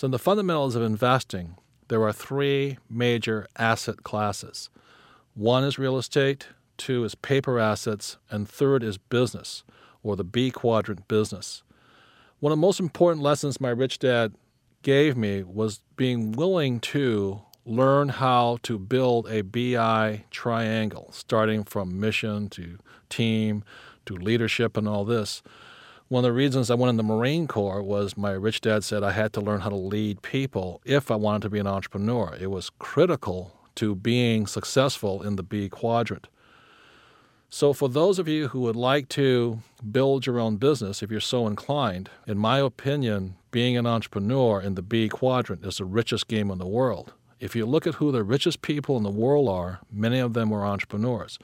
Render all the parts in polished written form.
So in the fundamentals of investing, there are three major asset classes. One is real estate, two is paper assets, and third is business, or the B quadrant business. One of the most important lessons my rich dad gave me was being willing to learn how to build a BI triangle, starting from mission to team to leadership and all this. One of the reasons I went in the Marine Corps was my rich dad said I had to learn how to lead people if I wanted to be an entrepreneur. It was critical to being successful in the B quadrant. So for those of you who would like to build your own business, if you're so inclined, in my opinion, being an entrepreneur in the B quadrant is the richest game in the world. If you look at who the richest people in the world are, many of them were entrepreneurs.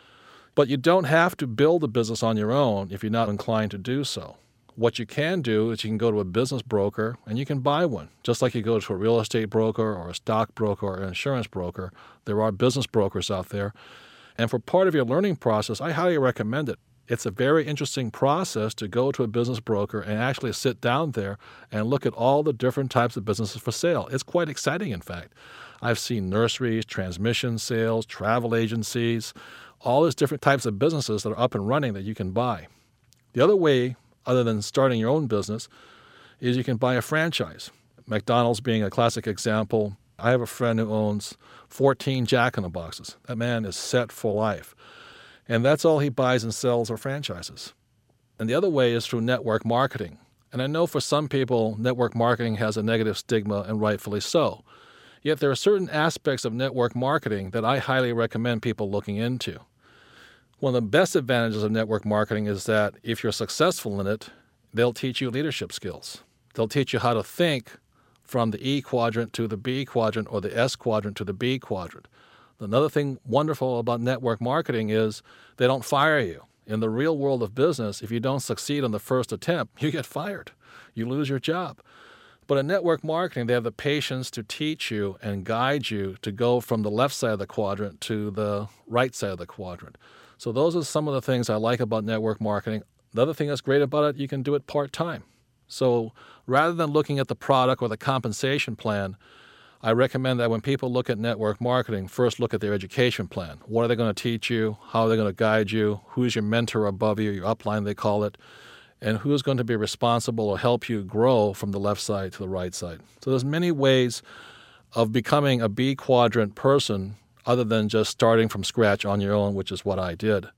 But you don't have to build a business on your own if you're not inclined to do so. What you can do is you can go to a business broker and you can buy one. Just like you go to a real estate broker or a stock broker or an insurance broker, there are business brokers out there. And for part of your learning process, I highly recommend it. It's a very interesting process to go to a business broker and actually sit down there and look at all the different types of businesses for sale. It's quite exciting, in fact. I've seen nurseries, transmission sales, travel agencies, all these different types of businesses that are up and running that you can buy. The other way, other than starting your own business, is you can buy a franchise. McDonald's being a classic example. I have a friend who owns 14 Jack in the Boxes. That man is set for life. And that's all he buys and sells are franchises. And the other way is through network marketing. And I know for some people, network marketing has a negative stigma, and rightfully so. Yet there are certain aspects of network marketing that I highly recommend people looking into. One of the best advantages of network marketing is that if you're successful in it, they'll teach you leadership skills. They'll teach you how to think from the E quadrant to the B quadrant or the S quadrant to the B quadrant. Another thing wonderful about network marketing is they don't fire you. In the real world of business, if you don't succeed on the first attempt, you get fired. You lose your job. But in network marketing, they have the patience to teach you and guide you to go from the left side of the quadrant to the right side of the quadrant. So those are some of the things I like about network marketing. The other thing that's great about it, you can do it part-time. So rather than looking at the product or the compensation plan, I recommend that when people look at network marketing, first look at their education plan. What are they going to teach you? How are they going to guide you? Who's your mentor above you, your upline they call it? And who's going to be responsible or help you grow from the left side to the right side? So there's many ways of becoming a B quadrant person other than just starting from scratch on your own, which is what I did.